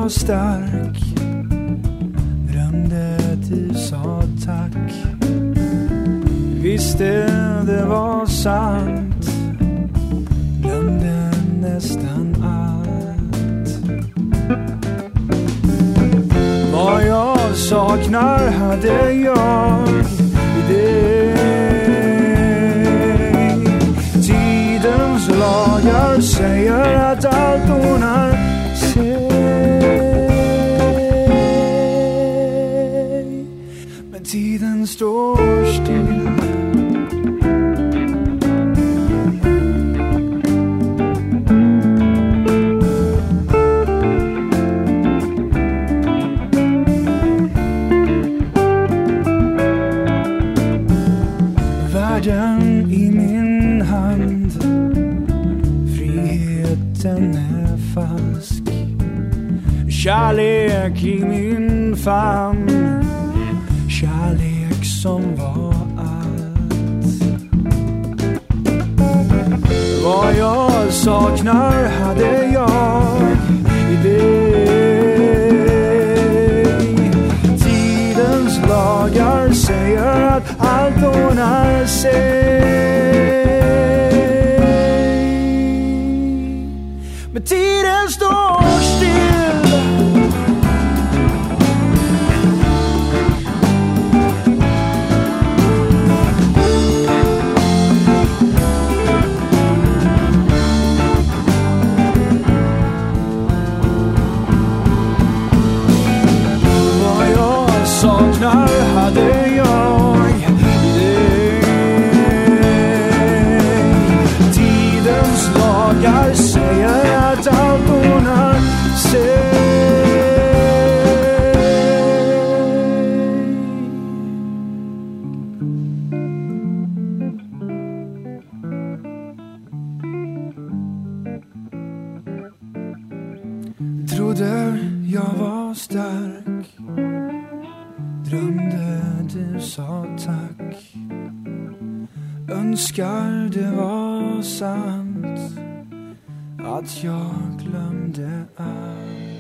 var stark, drömde du sa tack. Visste det var sant, glömde nästan allt. Vad jag saknar hade jag i dig. Tidens lagar säger att allt ordnar sig, men tiden står still. Världen i min hand, friheten är falsk. Kärlek i min famn, kärlek som var allt. Vad jag saknar hade jag i dig. Tidens lagar säger att allt ordnar sig, men tiden står still. Vad jag saknar hade jag i dig. Tidens lagar säger att allt ordnar sig. Trodde jag var stark, drömde du sa tack. Önskar det var sant att jag glömde allt.